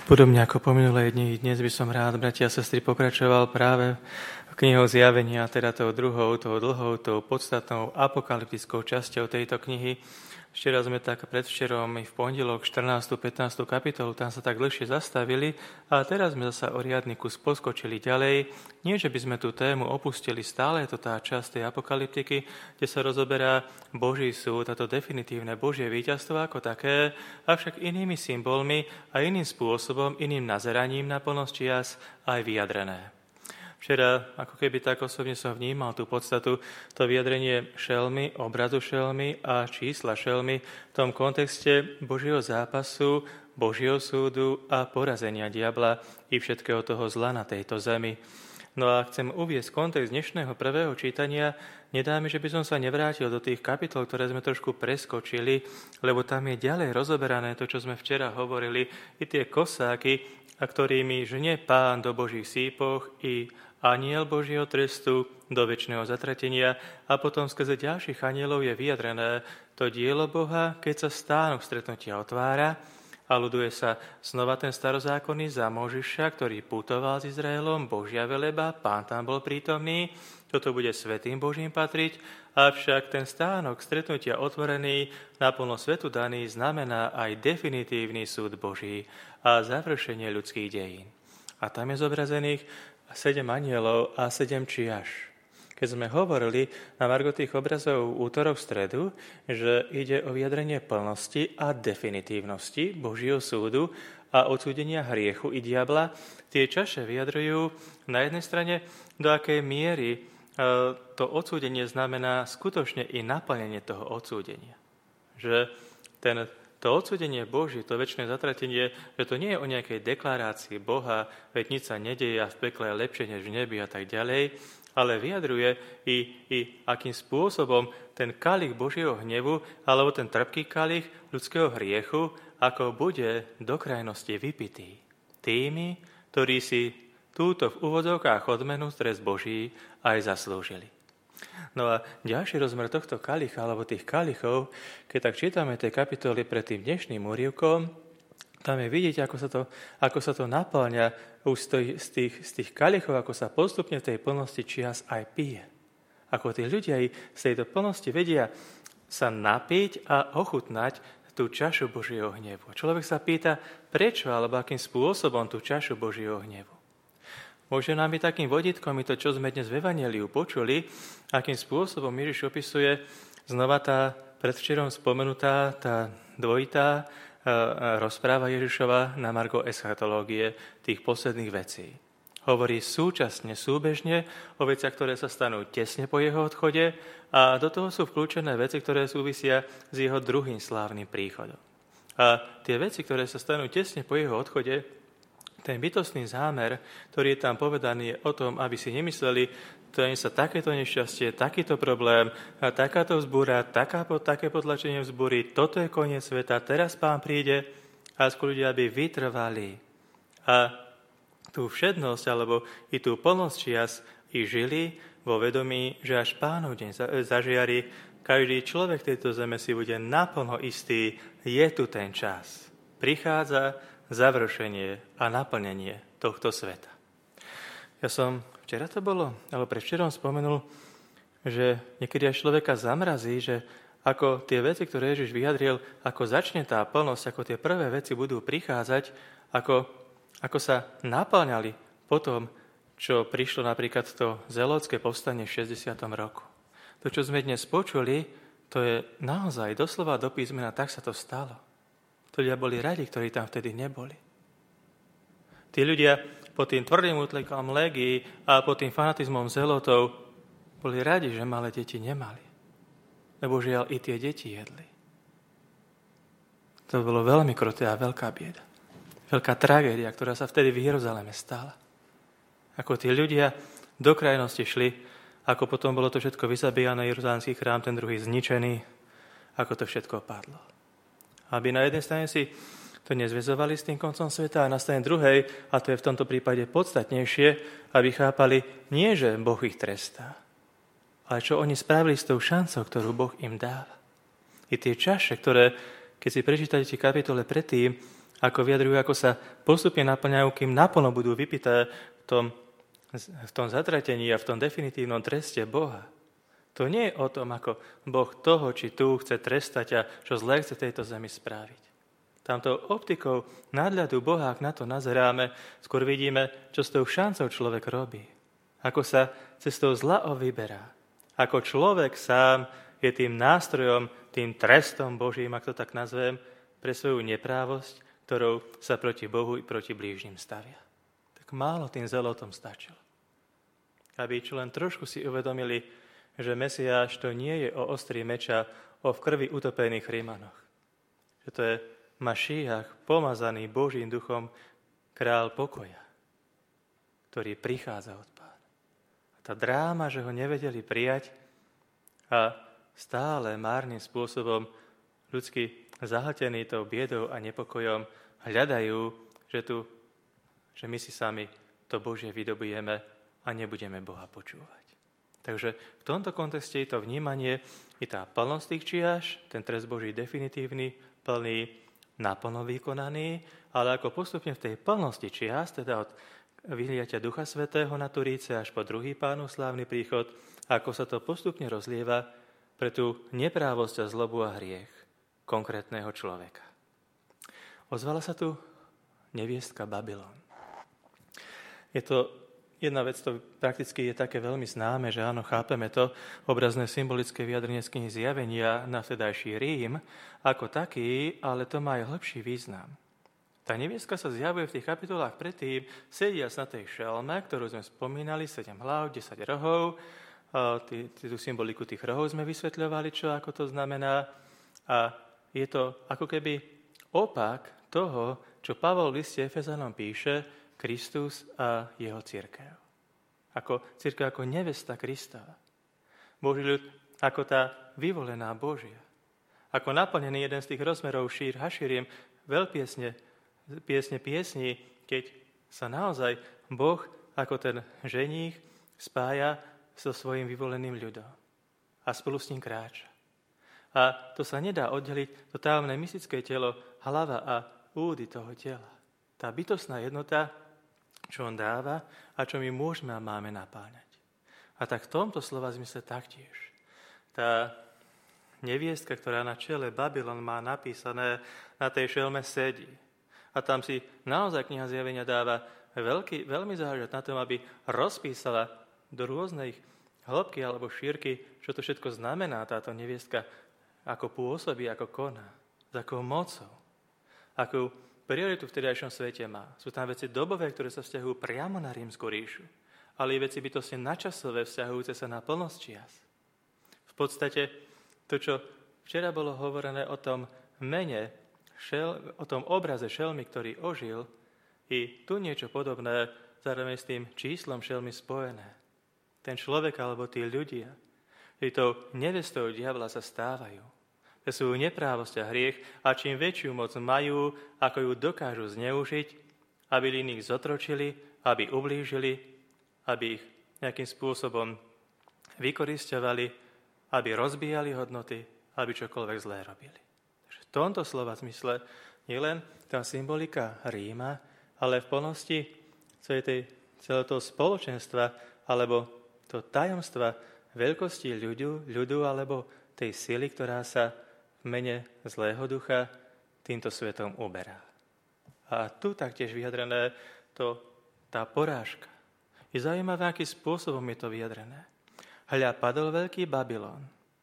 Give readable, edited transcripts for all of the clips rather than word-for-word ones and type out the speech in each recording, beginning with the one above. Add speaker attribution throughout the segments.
Speaker 1: Podobne ako po minulé dni, dnes by som rád, bratia a sestry, pokračoval práve knihou Zjavenia, teda tou druhou, tou dlhou, tou podstatnou apokalyptickou časťou tejto knihy. Včera sme tak predvčerom i v pondelok 14. 15. kapitolu, tam sa tak dlhšie zastavili a teraz sme zasa o riadny kus poskočili ďalej. Nie, že by sme tú tému opustili, stále je to tá časť tej apokalyptiky, kde sa rozoberá Boží súd, a to definitívne Božie víťazstvo ako také, avšak inými symbolmi a iným spôsobom, iným nazeraním na plnosť čias aj vyjadrené. Včera, ako keby tak osobne som vnímal tú podstatu, to vyjadrenie šelmy, obrazu šelmy a čísla šelmy v tom kontexte Božieho zápasu, Božieho súdu a porazenia diabla i všetkého toho zla na tejto zemi. No a chcem uviesť kontext dnešného prvého čítania. Nedá mi, že by som sa nevrátil do tých kapitol, ktoré sme trošku preskočili, lebo tam je ďalej rozoberané to, čo sme včera hovorili, i tie kosáky, a ktorými žne Pán do Božích sípoch i aniel Božieho trestu do večného zatratenia a potom skrze ďalších anielov je vyjadrené to dielo Boha, keď sa stánok stretnutia otvára a ľuduje sa znova ten starozákonný za Mojžiša, ktorý putoval s Izraelom, Božia veleba, Pán tam bol prítomný, toto bude svätým Božím patriť, avšak ten stánok stretnutia otvorený, naplno svetu daný, znamená aj definitívny súd Boží a završenie ľudských dejín. A tam je zobrazených 7 anielov a 7 čiaš. Keď sme hovorili na margo tých obrazov útorok v stredu, že ide o vyjadrenie plnosti a definitívnosti Božieho súdu a odsúdenia hriechu i diabla, tie čaše vyjadrujú na jednej strane, do akej miery to odsúdenie znamená skutočne i naplnenie toho odsúdenia. Že to odsúdenie Božie, to večné zatratenie, že to nie je o nejakej deklarácii Boha, veď nič sa nedeje a v pekle je lepšie než v nebi a tak ďalej, ale vyjadruje i akým spôsobom ten kalich Božieho hnevu alebo ten trpký kalich ľudského hriechu, ako bude do krajnosti vypitý tými, ktorí si túto v úvodzovkách odmenu trest Boží aj zaslúžili. No a ďalší rozmer tohto kalicha, alebo tých kalichov, keď tak čítame tie kapitoly pred tým dnešným úryvkom, tam je vidieť, ako sa to naplňa už z tých kalichov, ako sa postupne v tej plnosti čias aj pije. Ako tí ľudia aj z tejto plnosti vedia sa napiť a ochutnať tú čašu Božieho hnevu. Človek sa pýta, prečo alebo akým spôsobom tú čašu Božieho hnevu. Môže nám byť takým vodítkom i to, čo sme dnes v Evanjeliu počuli, akým spôsobom Ježiš opisuje znova tá predvčerom spomenutá, tá dvojitá rozpráva Ježišova na margo eschatológie tých posledných vecí. Hovorí súčasne, súbežne o veciach, ktoré sa stanú tesne po jeho odchode a do toho sú vklúčené veci, ktoré súvisia s jeho druhým slávnym príchodom. A tie veci, ktoré sa stanú tesne po jeho odchode, ten bytostný zámer, ktorý je tam povedaný, je o tom, aby si nemysleli, to je sa takéto nešťastie, takýto problém, takáto vzbúra, také potlačenie vzbúry, toto je koniec sveta, teraz Pán príde a skôr ľudia by vytrvali. A tú všednosť, alebo i tú plnosť čias i žili vo vedomí, že až Pánov deň zažiari, každý človek tejto zeme si bude naplno istý, je tu ten čas. Prichádza završenie a naplnenie tohto sveta. Ja som, včera to bolo, alebo predvčerom spomenul, že niekedy aj človeka zamrazí, že ako tie veci, ktoré Ježiš vyjadril, ako začne tá plnosť, ako tie prvé veci budú prichádzať, ako sa naplňali potom, čo prišlo napríklad to zelotské povstanie v 60. roku. To, čo sme dnes počuli, to je naozaj doslova do písmena, tak sa to stalo. To ľudia boli radi, ktorí tam vtedy neboli. Tí ľudia pod tým tvrdým útlekom légii a pod tým fanatizmom zelotov boli radi, že malé deti nemali. Lebo žiaľ, i tie deti jedli. To bolo veľmi kruté a veľká bieda. Veľká tragédia, ktorá sa vtedy v Jeruzaleme stala. Ako tí ľudia do krajnosti šli, ako potom bolo to všetko vyzabíjané, jeruzalemský chrám, ten druhý zničený, ako to všetko padlo. Aby na jednej strane si to nezväzovali s tým koncom sveta a na strane druhej, a to je v tomto prípade podstatnejšie, aby chápali nie, že Boh ich trestá, ale čo oni spravili s tou šancou, ktorú Boh im dáva. I tie čaše, ktoré, keď si prečítate tie kapitole predtým, ako vyjadrujú, ako sa postupne naplňajú, kým naplno budú vypité v tom zatratení a v tom definitívnom treste Boha. To nie je o tom, ako Boh toho či tu chce trestať a čo zlé chce tejto zemi spraviť. Tamto optikou nadhľadu Boha, ak na to nazeráme, skôr vidíme, čo s tou šancou človek robí. Ako sa cestou zla vyberá. Ako človek sám je tým nástrojom, tým trestom Božím, ak to tak nazvem, pre svoju neprávosť, ktorou sa proti Bohu i proti blížnym stavia. Tak málo tým zelotom stačilo. Aby čo len trošku si uvedomili, že Mesiáš to nie je o ostrí meča, o v krvi utopených Rímanoch. Že to je Mašíach, pomazaný Božím duchom, král pokoja, ktorý prichádza od Pána. A tá dráma, že ho nevedeli prijať a stále márnym spôsobom ľudsky zahltení tou biedou a nepokojom hľadajú, že my si sami to Božie vydobijeme a nebudeme Boha počúvať. Takže v tomto kontexte je to vnímanie i tá plnosť tých čiaš, ten trest Boží definitívny, plný, naplno vykonaný, ale ako postupne v tej plnosti čias, teda od vyliatia Ducha Svätého na Turíce až po druhý Pánov slávny príchod, ako sa to postupne rozlieva pre tú neprávosť a zlobu a hriech konkrétneho človeka. Ozvala sa tu neviestka Babylon. Je to jedna vec, to prakticky je také veľmi známe, že áno, chápeme to, obrazné symbolické vyjadrenie z knihy Zjavenia na vtedajší Rím ako taký, ale to má aj hlbší význam. Tá neviestka sa zjavuje v tých kapitolách predtým, sediac na tej šelme, ktorú sme spomínali, 7 hlav, 10 rohov. Tú symboliku tých rohov sme vysvetľovali, čo ako to znamená. A je to ako keby opak toho, čo Pavol v liste Efezanom píše, Kristus a jeho cirkev. Cirkev ako nevesta Kristova. Boží ľud ako tá vyvolená Božia. Ako naplnený jeden z tých rozmerov šír haširiem, piesní, keď sa naozaj Boh ako ten ženích spája so svojím vyvoleným ľudom. A spolu s ním kráča. A to sa nedá oddeliť, to tajomné mystické telo, hlava a údy toho tela. Tá bytostná jednota, čo on dáva a čo my môžeme a máme napáňať. A tak v tomto slova zmysle taktiež. Tá neviestka, ktorá na čele Babylon má napísané, na tej šelme sedí. A tam si naozaj kniha Zjavenia dáva veľmi záležať na tom, aby rozpísala do rôznej hĺbky alebo šírky, čo to všetko znamená táto neviestka, ako pôsobí, ako koná, s akou mocou, akú prioritu v vtedajšom svete má. Sú tam veci dobové, ktoré sa vzťahujú priamo na Rímsku ríšu, ale i veci bytostne načasové, vzťahujúce sa na plnosť čias. V podstate to, čo včera bolo hovorené o tom mene, o tom obraze šelmy, ktorý ožil, i tu niečo podobné zároveň s tým číslom šelmy spojené. Ten človek alebo tí ľudia, ktorí tou nevestou diabla sa stávajú, pre svoju neprávosť a hriech a čím väčšiu moc majú, ako ju dokážu zneužiť, aby iných zotročili, aby ublížili, aby ich nejakým spôsobom vykorisťovali, aby rozbíjali hodnoty, aby čokoľvek zlé robili. Takže v tomto slova zmysle nie len tá symbolika Ríma, ale v plnosti celého toho spoločenstva alebo to tajomstva veľkosti ľudu alebo tej sily, ktorá sa v mene zlého ducha týmto svetom uberá. A tu taktiež vyjadrené tá porážka. Je zaujímavé, akým spôsobom je to vyjadrené. Hľa, padol veľký Babylon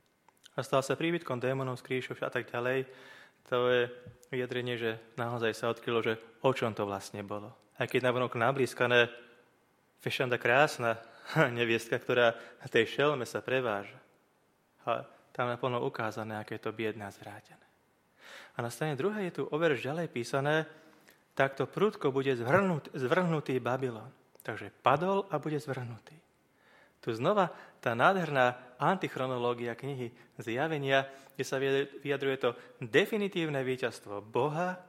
Speaker 1: a stal sa príbytkom démonov z krížov a tak ďalej. To je vyjadrenie, že naozaj sa odkrylo, že o čom to vlastne bolo. Aj keď navonok nablískané fešanda krásna neviestka, ktorá na tej šelme sa preváža. A tam naplno ukázané, aké je to biedné a zvrátené. A na strane druhej je tu o verš ďalej písané, takto prudko bude zvrhnutý Babylon. Takže padol a bude zvrhnutý. Tu znova tá nádherná antichronológia knihy Zjavenia, kde sa vyjadruje to definitívne víťazstvo Boha,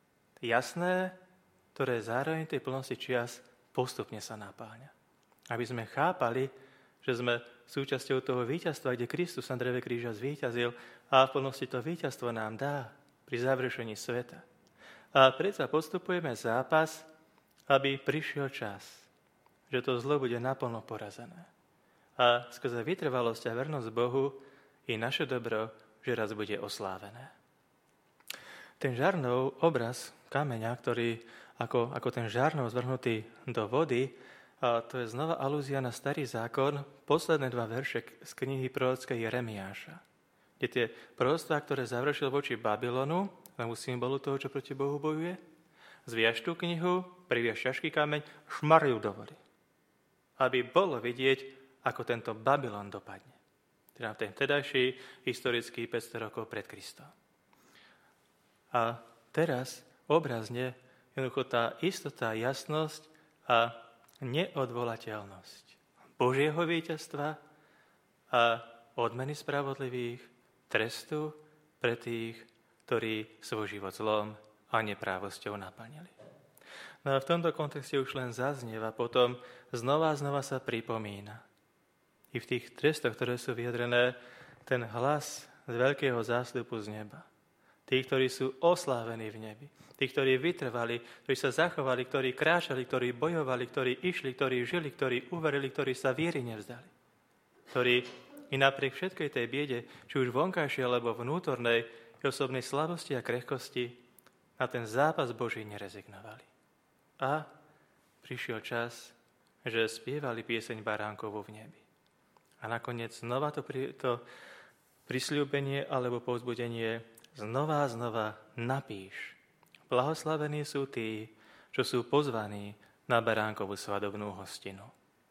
Speaker 1: jasné, ktoré zároveň tej plnosti čias postupne sa napáňa. Aby sme chápali, že sme súčasťou toho víťazstva, kde Kristus na dreve kríža zvíťazil a v plnosti to víťazstvo nám dá pri završení sveta. A predsa postupujeme zápas, aby prišiel čas, že to zlo bude naplno porazené. A skrze vytrvalosť a vernosť Bohu i naše dobro, že raz bude oslávené. Ten žarnov obraz kameňa, ktorý ako ten žarnov zvrhnutý do vody, a to je znova alúzia na Starý zákon, posledné 2 verše z knihy prorockej Jeremiáša, kde tie proroctvá, ktoré završil voči Babylonu, lebo symbolu toho, čo proti Bohu bojuje, zviaž tú knihu, priviaž ťažký kameň, šmarujú do vody. Aby bolo vidieť, ako tento Babylon dopadne. Teda ten vtedajší historický 500 rokov pred Kristom. A teraz obrazne jednoducho tá istota, jasnosť a neodvolateľnosť Božieho víťazstva a odmeny spravodlivých, trestu pre tých, ktorí svoj život zlom a neprávosťou naplnili. No a v tomto kontexte už len zaznieva, potom znova sa pripomína. I v tých trestoch, ktoré sú vyjadrené, ten hlas z veľkého zástupu z neba. Tí, ktorí sú oslávení v nebi. Tí, ktorí vytrvali, ktorí sa zachovali, ktorí kráčali, ktorí bojovali, ktorí išli, ktorí žili, ktorí uverili, ktorí sa viery nevzdali. Ktorí i napriek všetkej tej biede, či už vonkajšej alebo vnútornej, osobnej slabosti a krehkosti, na ten zápas Boží nerezignovali. A prišiel čas, že spievali pieseň Baránkovu v nebi. A nakoniec znova to prisľúbenie alebo povzbudenie znova napíš. Blahoslavení sú tí, čo sú pozvaní na Baránkovú svadobnú hostinu.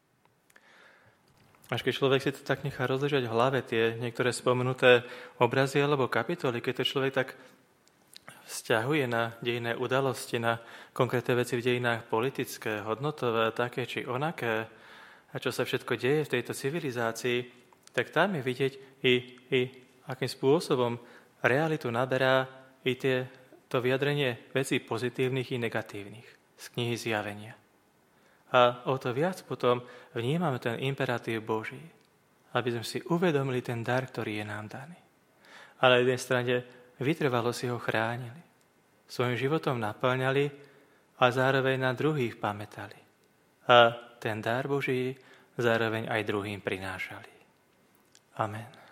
Speaker 1: Až keď človek si to tak nechá rozležať v hlave, tie niektoré spomenuté obrazy alebo kapitoly, keď to človek tak vzťahuje na dejinné udalosti, na konkrétne veci v dejinách politické, hodnotové, také či onaké, a čo sa všetko deje v tejto civilizácii, tak tam je vidieť i akým spôsobom realitu naberá i to vyjadrenie vecí pozitívnych i negatívnych z knihy Zjavenia. A o to viac potom vnímame ten imperatív Boží, aby sme si uvedomili ten dar, ktorý je nám daný. Ale na jednej strane vytrvalo si ho chránili, svojim životom naplňali a zároveň na druhých pamätali. A ten dar Boží zároveň aj druhým prinášali. Amen.